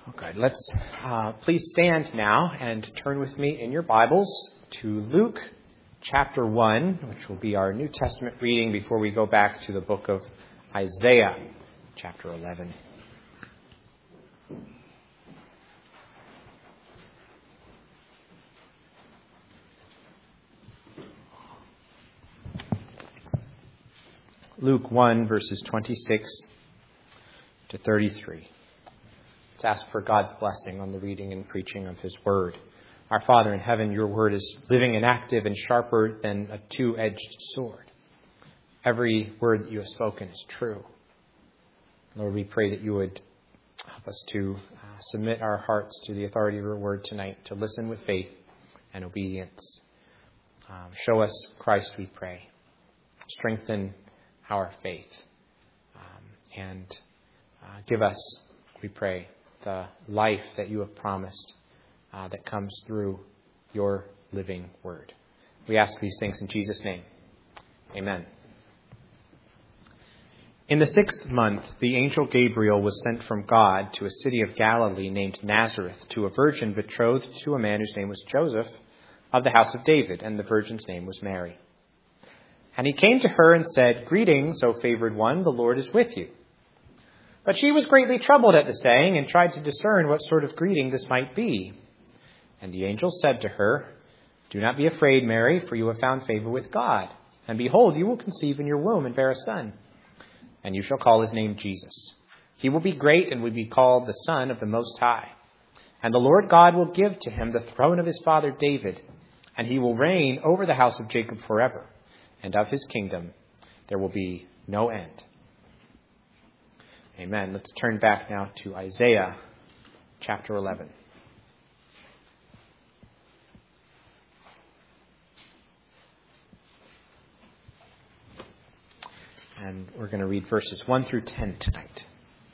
Oh, good. Let's please stand now and turn with me in your Bibles to Luke chapter 1, which will be our New Testament reading before we go back to the book of Isaiah, chapter 11. Luke 1, verses 26 to 33. Let's ask for God's blessing on the reading and preaching of His Word. Our Father in heaven, your Word is living and active and sharper than a two-edged sword. Every word that you have spoken is true. Lord, we pray that you would help us to submit our hearts to the authority of your Word tonight, to listen with faith and obedience. Show us Christ, we pray. Strengthen our faith. And give us, we pray, the life that you have promised that comes through your living word. We ask these things in Jesus' name. Amen. In the 6th month, the angel Gabriel was sent from God to a city of Galilee named Nazareth to a virgin betrothed to a man whose name was Joseph of the house of David, and the virgin's name was Mary. And he came to her and said, "Greetings, O favored one, the Lord is with you." But she was greatly troubled at the saying and tried to discern what sort of greeting this might be. And the angel said to her, "Do not be afraid, Mary, for you have found favor with God. And behold, you will conceive in your womb and bear a son. And you shall call his name Jesus. He will be great and will be called the Son of the Most High. And the Lord God will give to him the throne of his father David. And he will reign over the house of Jacob forever. And of his kingdom there will be no end." Amen. Let's turn back now to Isaiah chapter 11. And we're going to read verses 1 through 10 tonight.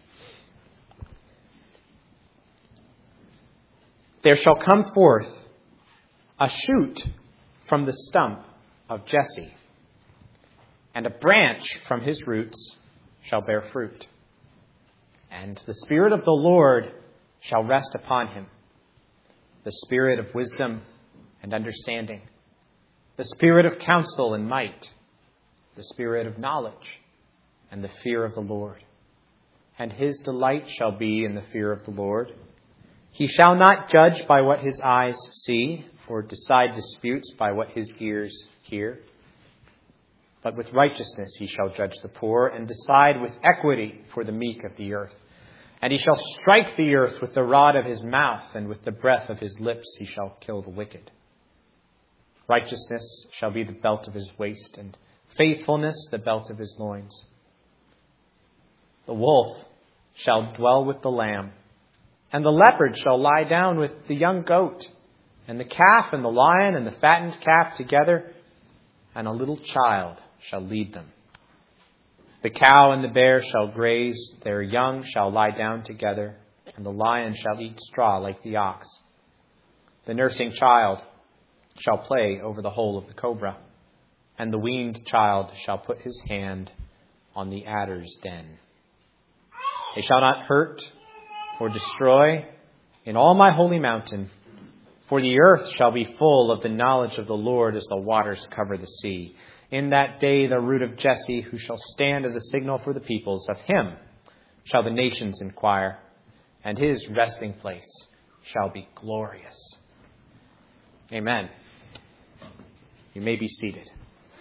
"There shall come forth a shoot from the stump of Jesse, and a branch from his roots shall bear fruit. And the Spirit of the Lord shall rest upon him, the Spirit of wisdom and understanding, the Spirit of counsel and might, the Spirit of knowledge and the fear of the Lord. And his delight shall be in the fear of the Lord. He shall not judge by what his eyes see, or decide disputes by what his ears hear. But with righteousness he shall judge the poor, and decide with equity for the meek of the earth. And he shall strike the earth with the rod of his mouth, and with the breath of his lips he shall kill the wicked. Righteousness shall be the belt of his waist, and faithfulness the belt of his loins. The wolf shall dwell with the lamb, and the leopard shall lie down with the young goat, and the calf and the lion and the fattened calf together, and a little child shall lead them. The cow and the bear shall graze, their young shall lie down together, and the lion shall eat straw like the ox. The nursing child shall play over the hole of the cobra, and the weaned child shall put his hand on the adder's den. They shall not hurt or destroy in all my holy mountain, for the earth shall be full of the knowledge of the Lord as the waters cover the sea. In that day the root of Jesse, who shall stand as a signal for the peoples, of him shall the nations inquire, and his resting place shall be glorious." Amen. You may be seated.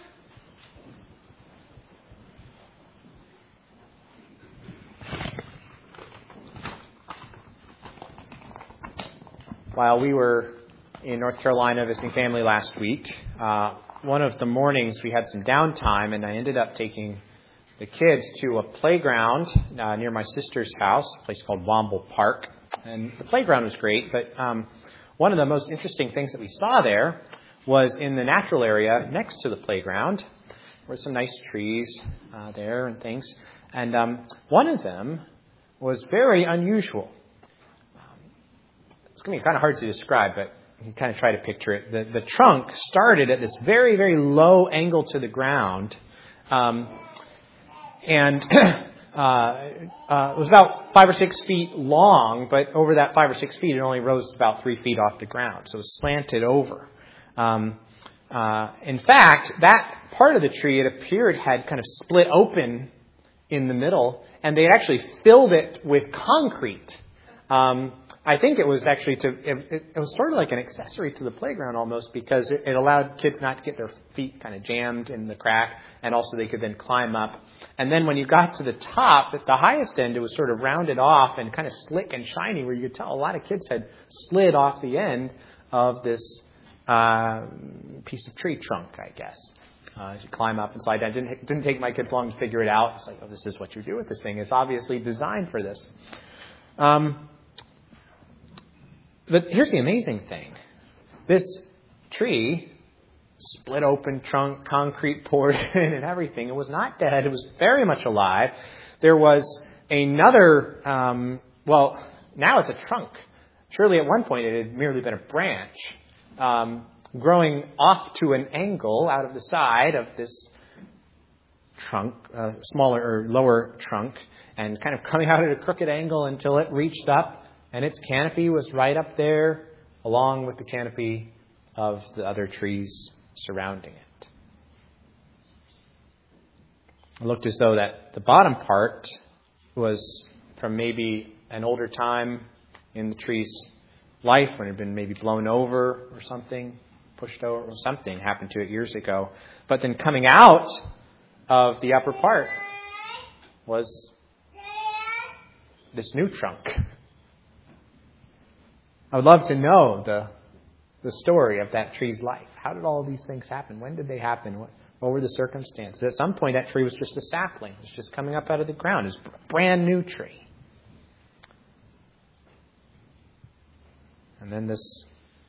While we were in North Carolina visiting family last week, one of the mornings we had some downtime, and I ended up taking the kids to a playground near my sister's house, a place called Womble Park. And the playground was great, but one of the most interesting things that we saw there was in the natural area next to the playground. There were some nice trees there and things. And one of them was very unusual. It's going to be kind of hard to describe, but you can kind of try to picture it. The trunk started at this very, very low angle to the ground. And was about 5 or 6 feet long, but over that 5 or 6 feet, it only rose about 3 feet off the ground. So it was slanted over. In fact, that part of the tree, it appeared, had kind of split open in the middle, and they actually filled it with concrete. I think it was actually it was sort of like an accessory to the playground almost, because it allowed kids not to get their feet kind of jammed in the crack, and also they could then climb up. And then when you got to the top, at the highest end, it was sort of rounded off and kind of slick and shiny, where you could tell a lot of kids had slid off the end of this piece of tree trunk, I guess. As you climb up and slide down. It didn't take my kids long to figure it out. It's like, oh, this is what you do with this thing. It's obviously designed for this. But here's the amazing thing. This tree, split open trunk, concrete poured in and everything, it was not dead. It was very much alive. There was another, now it's a trunk. Surely at one point it had merely been a branch, growing off to an angle out of the side of this trunk, smaller or lower trunk, and kind of coming out at a crooked angle until it reached up, and its canopy was right up there, along with the canopy of the other trees surrounding it. It looked as though that the bottom part was from maybe an older time in the tree's life, when it had been maybe blown over or something, pushed over, or something happened to it years ago. But then coming out of the upper part was this new trunk. I would love to know the story of that tree's life. How did all these things happen? When did they happen? What were the circumstances? At some point, that tree was just a sapling. It was just coming up out of the ground. It was a brand new tree. And then this,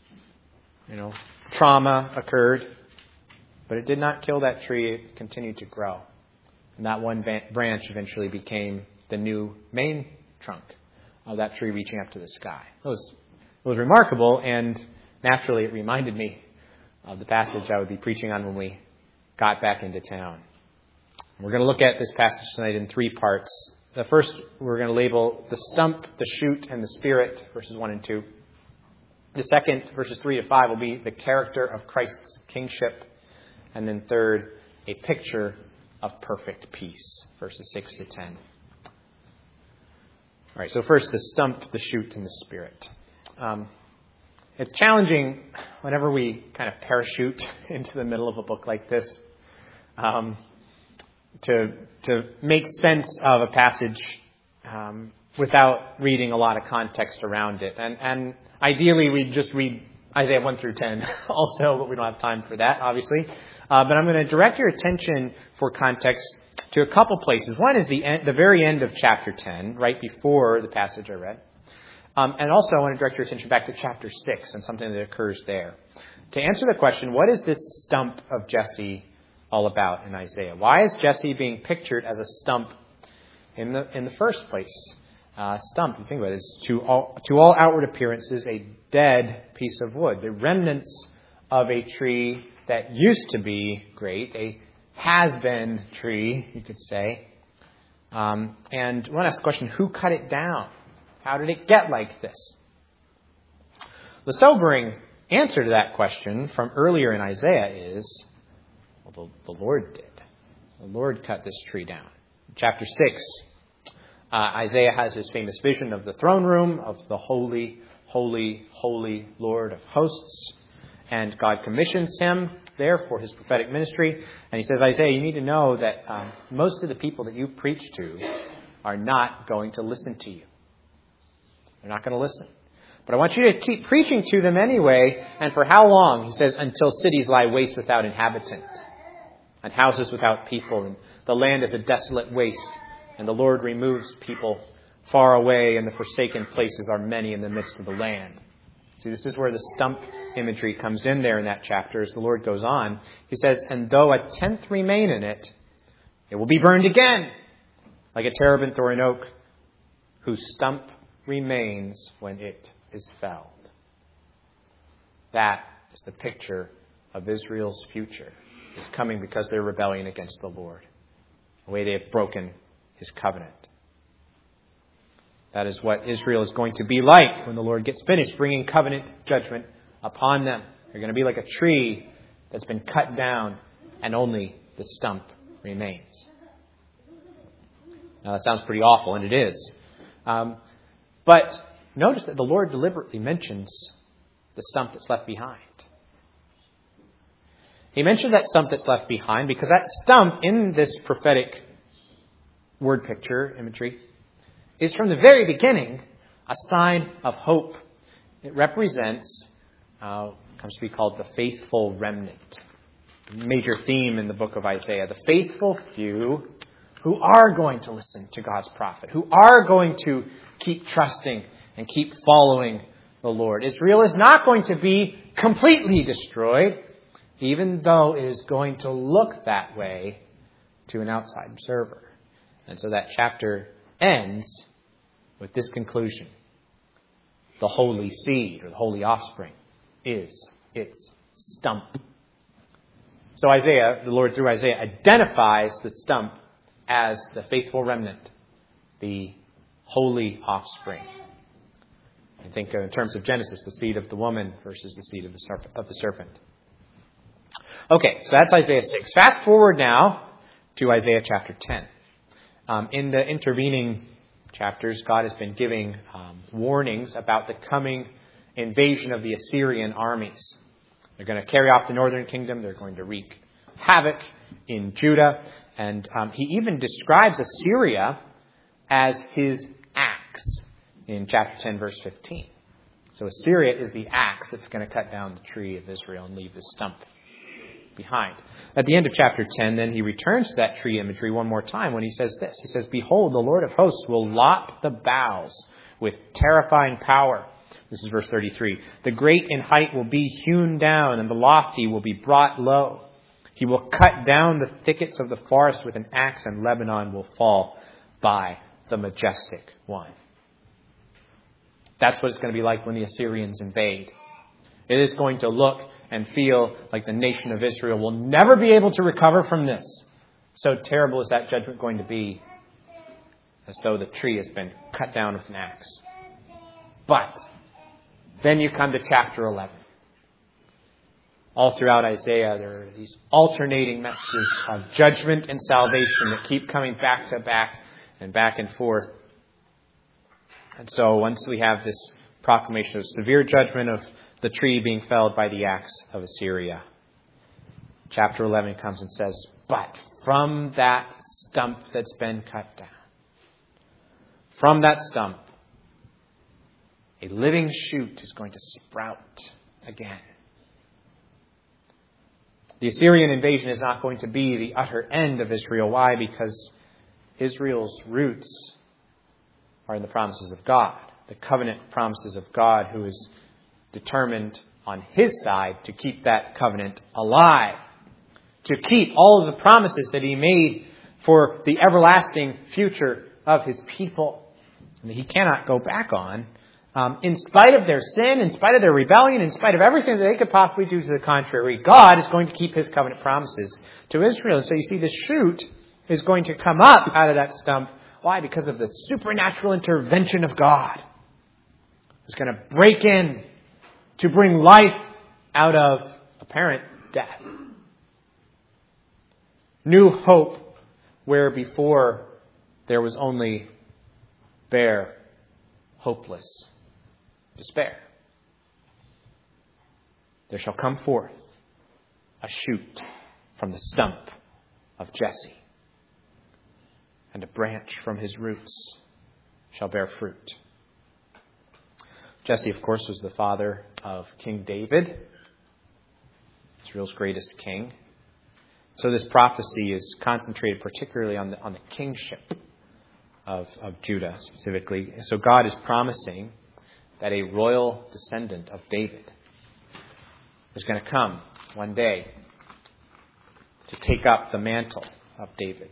trauma occurred, but it did not kill that tree. It continued to grow. And that one branch eventually became the new main trunk of that tree, reaching up to the sky. It was remarkable, and naturally it reminded me of the passage I would be preaching on when we got back into town. We're going to look at this passage tonight in 3 parts. The first, we're going to label the stump, the shoot, and the spirit, verses 1 and 2. The second, verses 3 to 5, will be the character of Christ's kingship. And then third, a picture of perfect peace, verses 6 to 10. All right, so first, the stump, the shoot, and the spirit. It's challenging whenever we kind of parachute into the middle of a book like this to make sense of a passage without reading a lot of context around it. And ideally, we'd just read Isaiah 1 through 10 also, but we don't have time for that, obviously. But I'm going to direct your attention for context to a couple places. One is the very end of chapter 10, right before the passage I read. And also, I want to direct your attention back to chapter 6 and something that occurs there. To answer the question, what is this stump of Jesse all about in Isaiah? Why is Jesse being pictured as a stump in the first place? Stump, you think about it, is to all outward appearances a dead piece of wood. The remnants of a tree that used to be great, a has-been tree, you could say. And I want to ask the question, who cut it down? How did it get like this? The sobering answer to that question from earlier in Isaiah is, well, the Lord did. The Lord cut this tree down. In chapter 6, Isaiah has his famous vision of the throne room of the holy, holy, holy Lord of hosts. And God commissions him there for his prophetic ministry. And he says, Isaiah, you need to know that most of the people that you preach to are not going to listen to you. They're not going to listen. But I want you to keep preaching to them anyway. And for how long? He says, until cities lie waste without inhabitants, and houses without people, and the land is a desolate waste, and the Lord removes people far away, and the forsaken places are many in the midst of the land. See, this is where the stump imagery comes in there in that chapter as the Lord goes on. He says, and though a tenth remain in it, it will be burned again, like a terebinth or an oak, whose stump remains when it is felled. That is the picture of Israel's future, is coming because of their rebellion against the Lord, the way they have broken his covenant. That is what Israel is going to be like when the Lord gets finished bringing covenant judgment upon them. They're going to be like a tree that's been cut down and only the stump remains. Now that sounds pretty awful, and it is. But notice that the Lord deliberately mentions the stump that's left behind. He mentions that stump that's left behind because that stump in this prophetic word picture imagery is from the very beginning a sign of hope. It represents, comes to be called the faithful remnant. A major theme in the book of Isaiah. The faithful few who are going to listen to God's prophet, who are going to keep trusting and keep following the Lord. Israel is not going to be completely destroyed, even though it is going to look that way to an outside observer. And so that chapter ends with this conclusion. The holy seed, or the holy offspring, is its stump. So Isaiah, the Lord through Isaiah, identifies the stump as the faithful remnant, the holy offspring. I think in terms of Genesis, the seed of the woman versus the seed of the serpent. Okay, so that's Isaiah 6. Fast forward now to Isaiah chapter 10. In the intervening chapters, God has been giving warnings about the coming invasion of the Assyrian armies. They're going to carry off the northern kingdom. They're going to wreak havoc in Judah. And he even describes Assyria as his axe in chapter 10, verse 15. So Assyria is the axe that's going to cut down the tree of Israel and leave the stump behind. At the end of chapter 10, then he returns to that tree imagery one more time when he says this. He says, "Behold, the Lord of hosts will lop the boughs with terrifying power." This is verse 33. "The great in height will be hewn down, and the lofty will be brought low. He will cut down the thickets of the forest with an axe, and Lebanon will fall by the majestic one." That's what it's going to be like when the Assyrians invade. It is going to look and feel like the nation of Israel will never be able to recover from this. So terrible is that judgment going to be, as though the tree has been cut down with an axe. But then you come to chapter 11. All throughout Isaiah, there are these alternating messages of judgment and salvation that keep coming back to back and forth. And so once we have this proclamation of severe judgment of the tree being felled by the axe of Assyria, chapter 11 comes and says, "But from that stump that's been cut down, from that stump, a living shoot is going to sprout again." The Assyrian invasion is not going to be the utter end of Israel. Why? Because Israel's roots are in the promises of God, the covenant promises of God, who is determined on his side to keep that covenant alive, to keep all of the promises that he made for the everlasting future of his people. And he cannot go back on. In spite of their sin, in spite of their rebellion, in spite of everything that they could possibly do to the contrary, God is going to keep his covenant promises to Israel. And so you see this shoot is going to come up out of that stump. Why? Because of the supernatural intervention of God. It's going to break in to bring life out of apparent death. New hope where before there was only bare, hopeless despair. There shall come forth a shoot from the stump of Jesse, and a branch from his roots shall bear fruit. Jesse, of course, was the father of King David, Israel's greatest king. So this prophecy is concentrated particularly on the kingship of Judah specifically. So God is promising that a royal descendant of David is going to come one day to take up the mantle of David.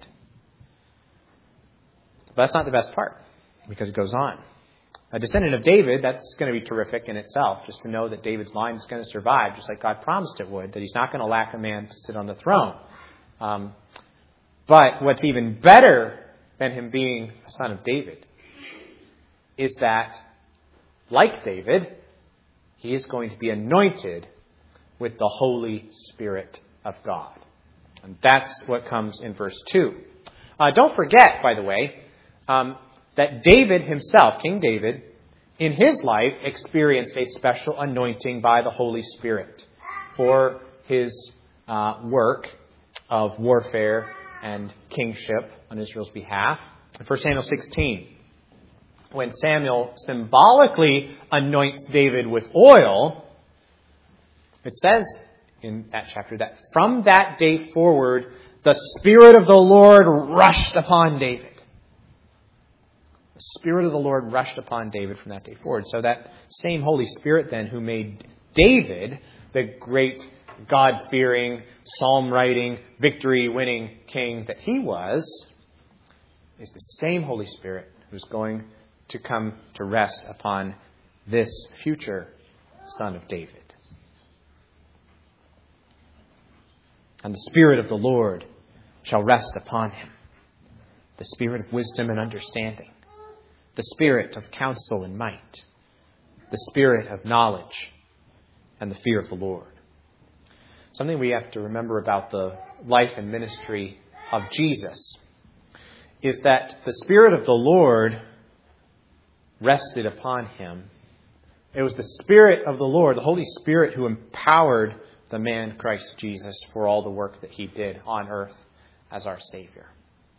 But that's not the best part, because it goes on. A descendant of David, that's going to be terrific in itself, just to know that David's line is going to survive, just like God promised it would, that he's not going to lack a man to sit on the throne. But what's even better than him being a son of David is that, like David, he is going to be anointed with the Holy Spirit of God. And that's what comes in verse 2. Don't forget, by the way, that David himself, King David, in his life experienced a special anointing by the Holy Spirit for his work of warfare and kingship on Israel's behalf. In 1 Samuel 16, when Samuel symbolically anoints David with oil, it says in that chapter that from that day forward, the Spirit of the Lord rushed upon David. The Spirit of the Lord rushed upon David from that day forward. So that same Holy Spirit then who made David the great God-fearing, psalm-writing, victory-winning king that he was, is the same Holy Spirit who's going to come to rest upon this future son of David. And the Spirit of the Lord shall rest upon him, the Spirit of wisdom and understanding, the Spirit of counsel and might, the Spirit of knowledge and the fear of the Lord. Something we have to remember about the life and ministry of Jesus is that the Spirit of the Lord rested upon him. It was the Spirit of the Lord, the Holy Spirit, who empowered the man Christ Jesus for all the work that he did on earth as our Savior.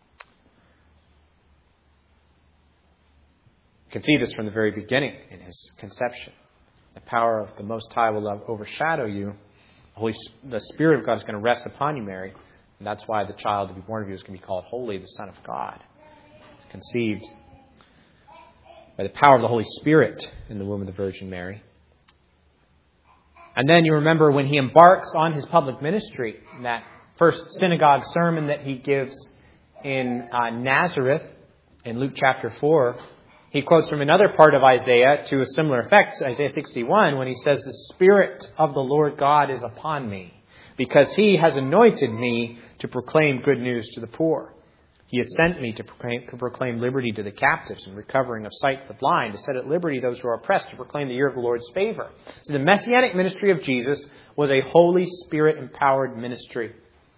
You can see this from the very beginning in his conception. The power of the Most High will overshadow you. The Spirit of God is going to rest upon you, Mary. And that's why the child to be born of you is going to be called Holy, the Son of God. It's conceived by the power of the Holy Spirit in the womb of the Virgin Mary. And then you remember when he embarks on his public ministry, in that first synagogue sermon that he gives in Nazareth, in Luke chapter 4, he quotes from another part of Isaiah to a similar effect, Isaiah 61, when he says, "The Spirit of the Lord God is upon me, because he has anointed me to proclaim good news to the poor. He has sent me to proclaim liberty to the captives and recovering of sight to the blind, to set at liberty those who are oppressed, to proclaim the year of the Lord's favor." So the messianic ministry of Jesus was a Holy Spirit-empowered ministry.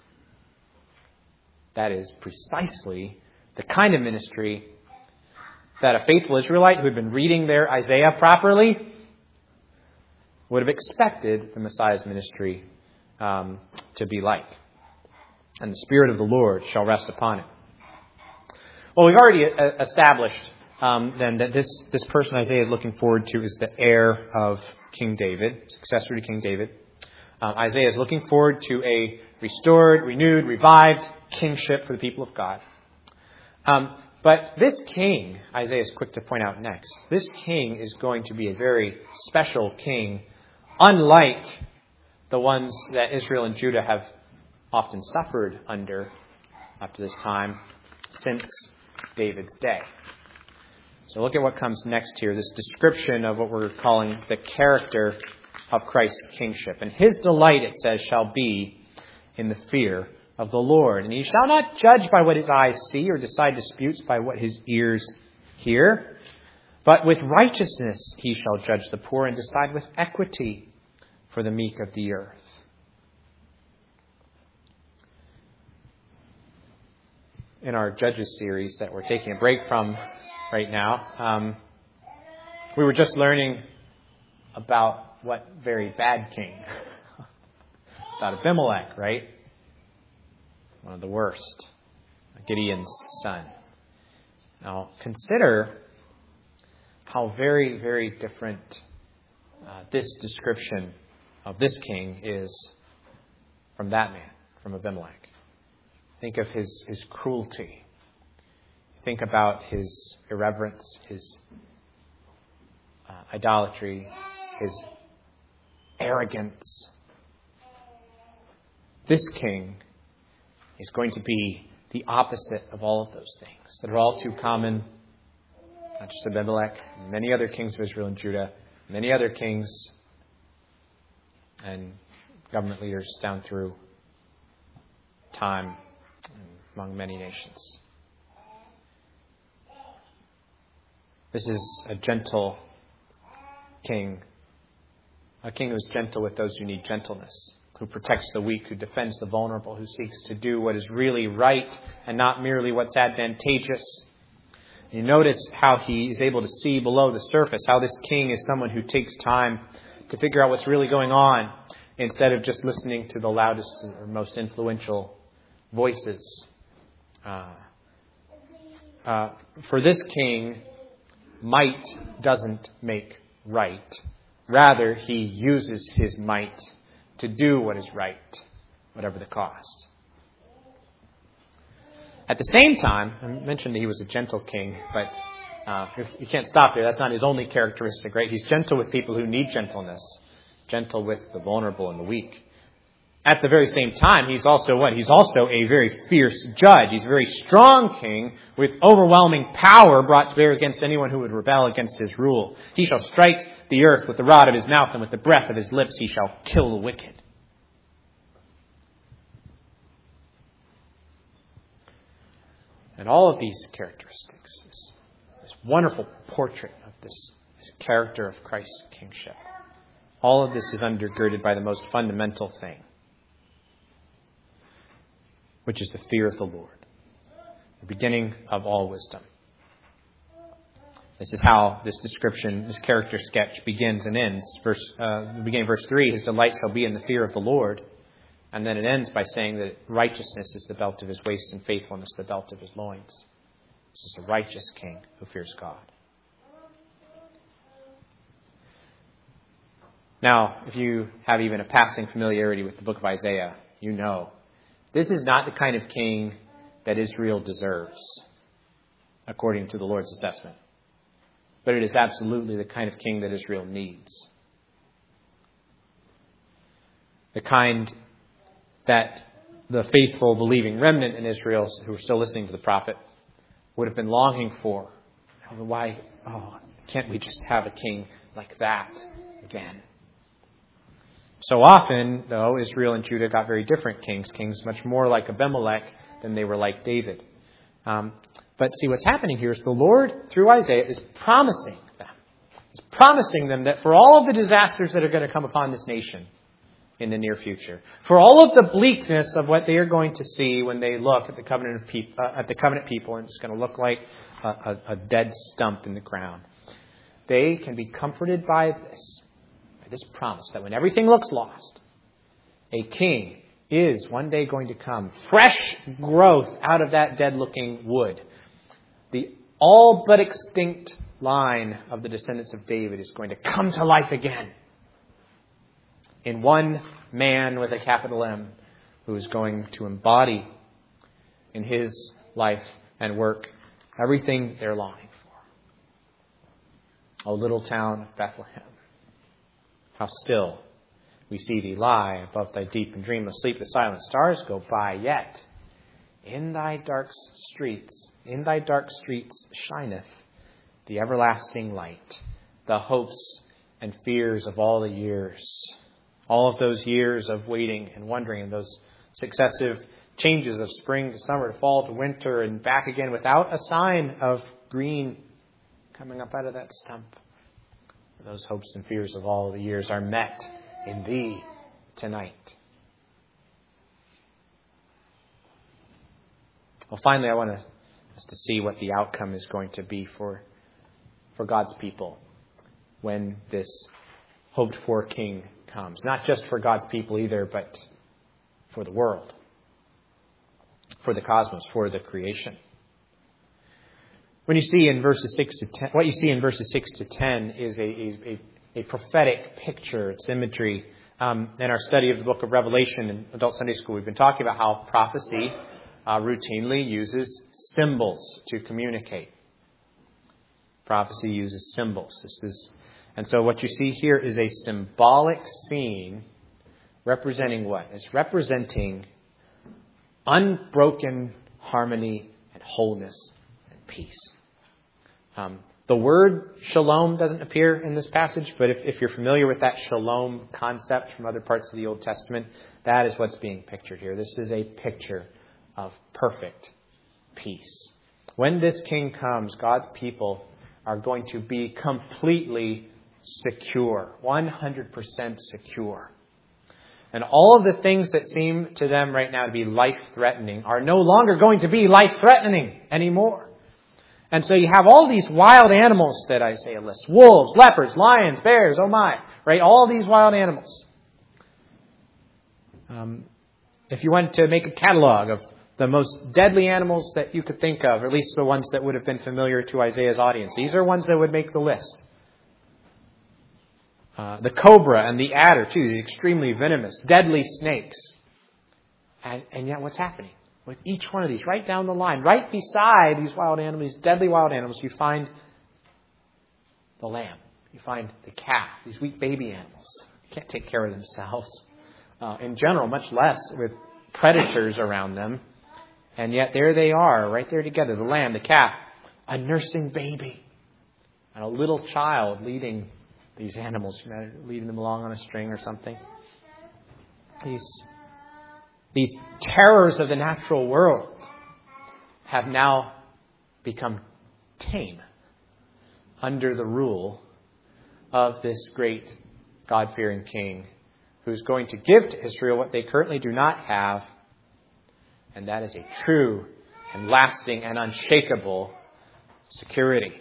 That is precisely the kind of ministry that a faithful Israelite who had been reading their Isaiah properly would have expected the Messiah's ministry to be like. And the Spirit of the Lord shall rest upon him. Well, we've already established then that this person Isaiah is looking forward to is the heir of King David, successor to King David. Isaiah is looking forward to a restored, renewed, revived kingship for the people of God. But this king, Isaiah is quick to point out next, this king is going to be a very special king, unlike the ones that Israel and Judah have often suffered under up to this time since David's day. So look at what comes next here, this description of what we're calling the character of Christ's kingship. And his delight, it says, shall be in the fear of the Lord. And he shall not judge by what his eyes see or decide disputes by what his ears hear. But with righteousness he shall judge the poor and decide with equity for the meek of the earth. In our Judges series that we're taking a break from right now, we were just learning about what very bad king. About Abimelech, right? One of the worst. Gideon's son. Now, consider how very, very different this description of this king is from that man, from Abimelech. Think of his cruelty. Think about his irreverence, his idolatry, his arrogance. This king is going to be the opposite of all of those things that are all too common, not just Abimelech, many other kings of Israel and Judah, many other kings and government leaders down through time among many nations. This is a gentle king. A king who is gentle with those who need gentleness, who protects the weak, who defends the vulnerable, who seeks to do what is really right and not merely what's advantageous. You notice how he is able to see below the surface, how this king is someone who takes time to figure out what's really going on instead of just listening to the loudest or most influential voices. For this king, might doesn't make right. Rather, he uses his might to do what is right, whatever the cost. At the same time, I mentioned that he was a gentle king, but you can't stop there. That's not his only characteristic, right? He's gentle with people who need gentleness, gentle with the vulnerable and the weak. At the very same time, he's also what? He's also a very fierce judge. He's a very strong king with overwhelming power brought to bear against anyone who would rebel against his rule. He shall strike the earth with the rod of his mouth, and with the breath of his lips he shall kill the wicked. And all of these characteristics, this wonderful portrait of this character of Christ's kingship, all of this is undergirded by the most fundamental thing, which is the fear of the Lord, the beginning of all wisdom. This is how this description, this character sketch begins and ends. Beginning of verse 3, his delight shall be in the fear of the Lord. And then it ends by saying that righteousness is the belt of his waist and faithfulness the belt of his loins. This is a righteous king who fears God. Now, if you have even a passing familiarity with the book of Isaiah, you know this is not the kind of king that Israel deserves, according to the Lord's assessment. But it is absolutely the kind of king that Israel needs. The kind that the faithful, believing remnant in Israel who were still listening to the prophet would have been longing for. Why? Can't we just have a king like that again? So often, though, Israel and Judah got very different kings much more like Abimelech than they were like David. But see, what's happening here is the Lord, through Isaiah, is promising them. He's promising them that for all of the disasters that are going to come upon this nation in the near future, for all of the bleakness of what they are going to see when they look at the covenant people, and it's going to look like a dead stump in the ground, they can be comforted by this promise that when everything looks lost, a king is one day going to come, fresh growth out of that dead-looking wood. The all but extinct line of the descendants of David is going to come to life again in one man with a capital M who is going to embody in his life and work everything they're longing for. O little town of Bethlehem, how still we see thee lie above thy deep and dreamless sleep. The silent stars go by, yet in thy dark streets shineth the everlasting light, the hopes and fears of all the years. All of those years of waiting and wondering, and those successive changes of spring to summer to fall to winter and back again without a sign of green coming up out of that stump. Those hopes and fears of all the years are met in thee tonight. Well, finally, I want us to see what the outcome is going to be for God's people when this hoped-for king comes. Not just for God's people either, but for the world, for the cosmos, for the creation. When you see in verses 6 to 10, what you see in verses 6 to 10 is a prophetic picture. It's imagery. In our study of the book of Revelation in Adult Sunday School, we've been talking about how prophecy routinely uses symbols to communicate. Prophecy uses symbols. And so what you see here is a symbolic scene representing what? It's representing unbroken harmony and wholeness and peace. The word shalom doesn't appear in this passage, but if you're familiar with that shalom concept from other parts of the Old Testament, that is what's being pictured here. This is a picture of perfect peace. When this king comes, God's people are going to be completely secure, 100% secure. And all of the things that seem to them right now to be life-threatening are no longer going to be life-threatening anymore. And so you have all these wild animals that Isaiah lists. Wolves, leopards, lions, bears, oh my. Right? All these wild animals. If you went to make a catalog of the most deadly animals that you could think of, or at least the ones that would have been familiar to Isaiah's audience, these are ones that would make the list. The cobra and the adder, too, the extremely venomous, deadly snakes. And yet what's happening? With each one of these, right down the line, right beside these wild animals, these deadly wild animals, you find the lamb. You find the calf, these weak baby animals. They can't take care of themselves. In general, much less with predators around them. And yet there they are, right there together. The lamb, the calf, a nursing baby, and a little child leading these animals, leading them along on a string or something. These terrors of the natural world have now become tame under the rule of this great God-fearing king who's going to give to Israel what they currently do not have, and that is a true and lasting and unshakable security.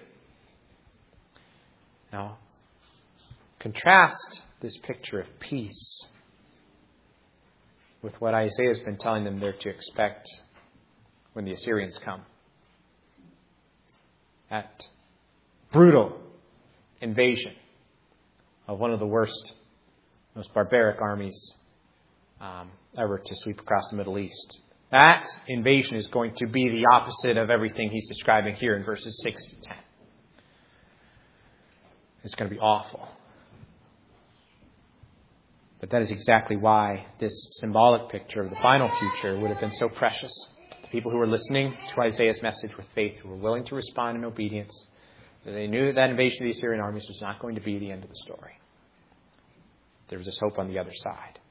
Now, contrast this picture of peace with what Isaiah has been telling them they're to expect when the Assyrians come. That brutal invasion of one of the worst, most barbaric armies ever to sweep across the Middle East. That invasion is going to be the opposite of everything he's describing here in verses 6 to 10. It's going to be awful. But that is exactly why this symbolic picture of the final future would have been so precious. The people who were listening to Isaiah's message with faith, who were willing to respond in obedience, they knew that invasion of the Assyrian armies was not going to be the end of the story. There was this hope on the other side.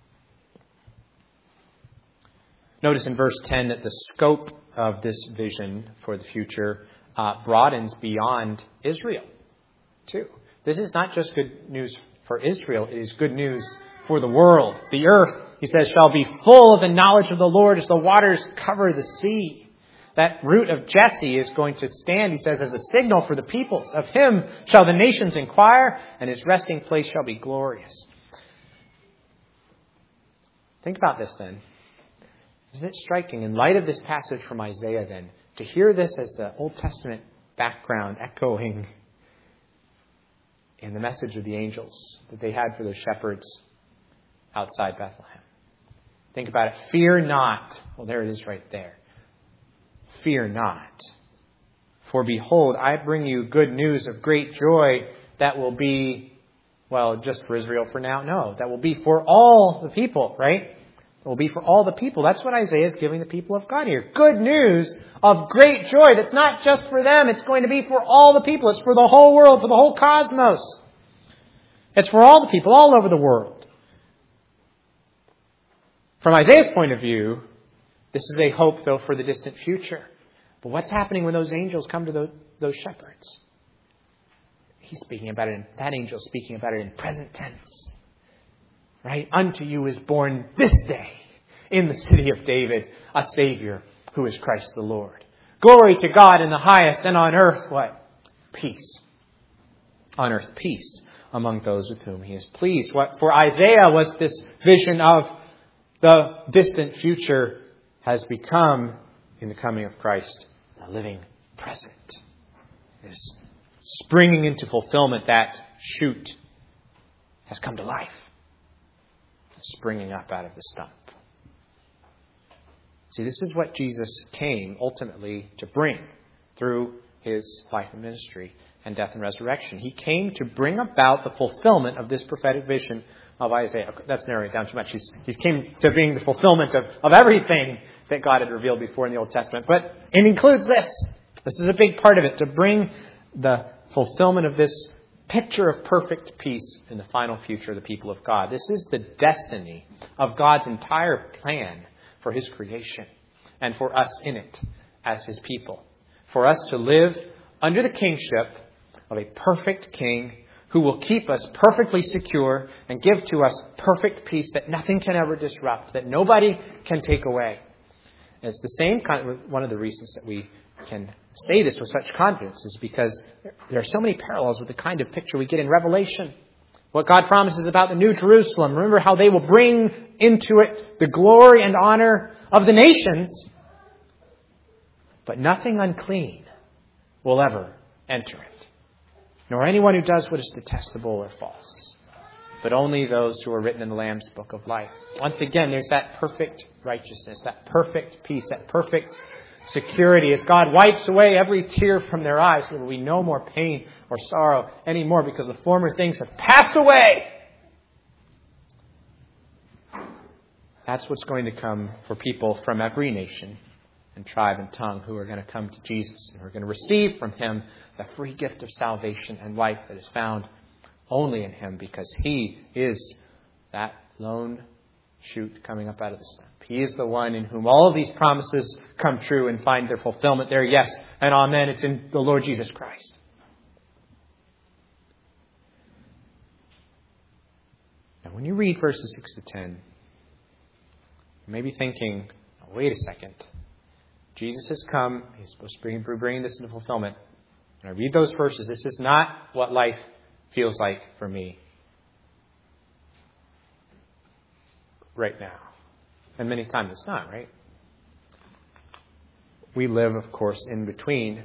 Notice in verse 10 that the scope of this vision for the future broadens beyond Israel, too. This is not just good news for Israel. It is good news for the world. The earth, he says, shall be full of the knowledge of the Lord as the waters cover the sea. That root of Jesse is going to stand, he says, as a signal for the peoples. Of him shall the nations inquire, and his resting place shall be glorious. Think about this then. Isn't it striking, in light of this passage from Isaiah then, to hear this as the Old Testament background echoing in the message of the angels that they had for those shepherds outside Bethlehem. Think about it. Fear not. Well, there it is right there. Fear not. For behold, I bring you good news of great joy that will be, well, just for Israel for now? No, that will be for all the people, right? It will be for all the people. That's what Isaiah is giving the people of God here. Good news of great joy. That's not just for them. It's going to be for all the people. It's for the whole world, for the whole cosmos. It's for all the people all over the world. From Isaiah's point of view, this is a hope, though, for the distant future. But what's happening when those angels come to those shepherds? He's speaking about it, that angel speaking about it in present tense. Right? Unto you is born this day in the city of David a Savior who is Christ the Lord. Glory to God in the highest, and on earth what? Peace. On earth peace among those with whom he is pleased. What for Isaiah was this vision of the distant future has become, in the coming of Christ, the living present. Is springing into fulfillment. That shoot has come to life. It's springing up out of the stump. See, this is what Jesus came ultimately to bring through his life and ministry and death and resurrection. He came to bring about the fulfillment of this prophetic vision of Isaiah. That's narrowing it down too much. He came to being the fulfillment of everything that God had revealed before in the Old Testament. But it includes this. This is a big part of it, to bring the fulfillment of this picture of perfect peace in the final future of the people of God. This is the destiny of God's entire plan for his creation and for us in it as his people. For us to live under the kingship of a perfect King who will keep us perfectly secure and give to us perfect peace that nothing can ever disrupt, that nobody can take away. And it's the same one of the reasons that we can say this with such confidence is because there are so many parallels with the kind of picture we get in Revelation. What God promises about the New Jerusalem. Remember how they will bring into it the glory and honor of the nations. But nothing unclean will ever enter it. Nor anyone who does what is detestable or false. But only those who are written in the Lamb's book of life. Once again, there's that perfect righteousness, that perfect peace, that perfect security as God wipes away every tear from their eyes. There will be no more pain or sorrow anymore because the former things have passed away. That's what's going to come for people from every nation and tribe and tongue who are going to come to Jesus and who are going to receive from Him the free gift of salvation and life that is found only in Him because He is that lone shoot coming up out of the stump. He is the one in whom all of these promises come true and find their fulfillment there. Yes and amen. It's in the Lord Jesus Christ. Now, when you read verses 6 to 10, you may be thinking, oh, wait a second. Jesus has come. He's supposed to be bringing this into fulfillment. When I read those verses, this is not what life feels like for me right now. And many times it's not, right? We live, of course, in between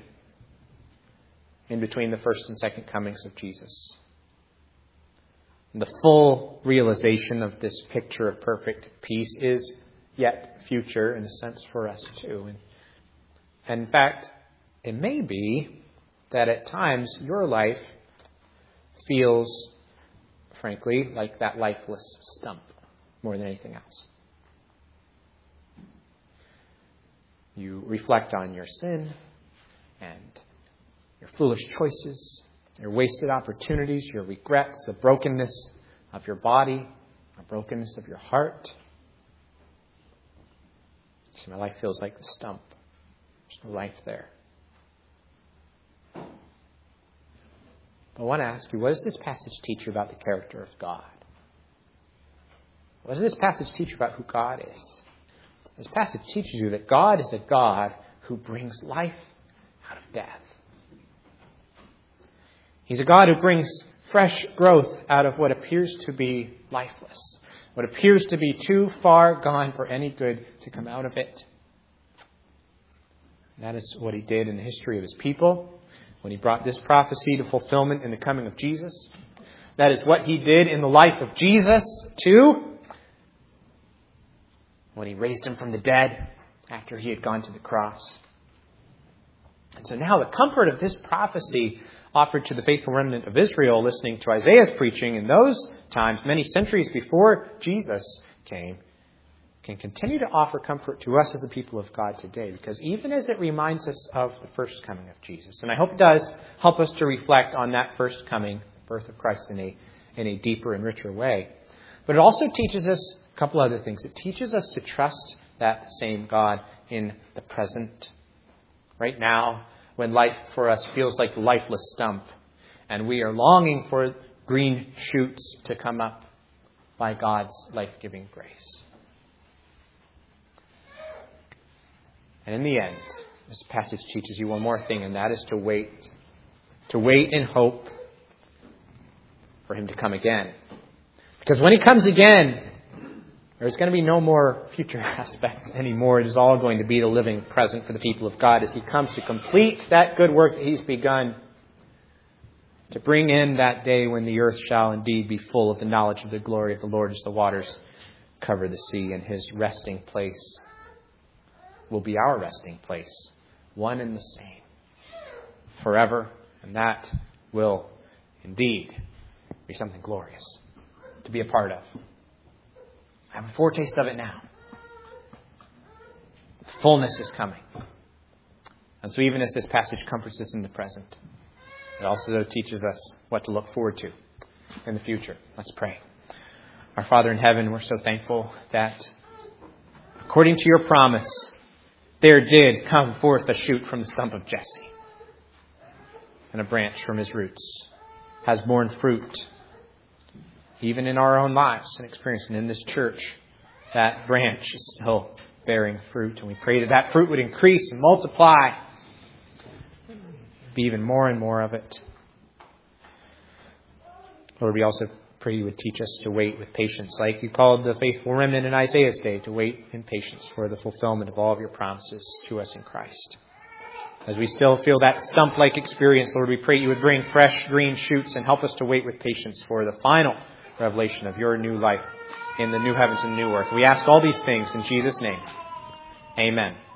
the first and second comings of Jesus. And the full realization of this picture of perfect peace is yet future, in a sense, for us too. And in fact, it may be that at times your life feels, frankly, like that lifeless stump more than anything else. You reflect on your sin and your foolish choices, your wasted opportunities, your regrets, the brokenness of your body, the brokenness of your heart. See, my life feels like the stump. There's no life there. But I want to ask you, what does this passage teach you about the character of God? What does this passage teach you about who God is? This passage teaches you that God is a God who brings life out of death. He's a God who brings fresh growth out of what appears to be lifeless, what appears to be too far gone for any good to come out of it. That is what He did in the history of His people when He brought this prophecy to fulfillment in the coming of Jesus. That is what He did in the life of Jesus too, when He raised Him from the dead after He had gone to the cross. And so now the comfort of this prophecy offered to the faithful remnant of Israel listening to Isaiah's preaching in those times, many centuries before Jesus came, can continue to offer comfort to us as the people of God today. Because even as it reminds us of the first coming of Jesus, and I hope it does help us to reflect on that first coming, birth of Christ in a deeper and richer way. But it also teaches us a couple other things. It teaches us to trust that same God in the present. Right now, when life for us feels like the lifeless stump, and we are longing for green shoots to come up by God's life-giving grace. And in the end, this passage teaches you one more thing, and that is to wait. To wait in hope for Him to come again. Because when He comes again, there's going to be no more future aspect anymore. It is all going to be the living present for the people of God as He comes to complete that good work that He's begun, to bring in that day when the earth shall indeed be full of the knowledge of the glory of the Lord as the waters cover the sea, and His resting place will be our resting place, one and the same, forever. And that will indeed be something glorious to be a part of. I have a foretaste of it now. Fullness is coming. And so even as this passage comforts us in the present, it also teaches us what to look forward to in the future. Let's pray. Our Father in heaven, we're so thankful that according to Your promise, there did come forth a shoot from the stump of Jesse. and a branch from his roots has borne fruit. Even in our own lives and experience, and in this church, that branch is still bearing fruit. And we pray that that fruit would increase and multiply. Be even more and more of it. Lord, we also pray you would teach us to wait with patience, like you called the faithful remnant in Isaiah's day to wait in patience for the fulfillment of all of your promises to us in Christ. As we still feel that stump-like experience, Lord, we pray you would bring fresh green shoots and help us to wait with patience for the final revelation of your new life in the new heavens and new earth. We ask all these things in Jesus' name. Amen.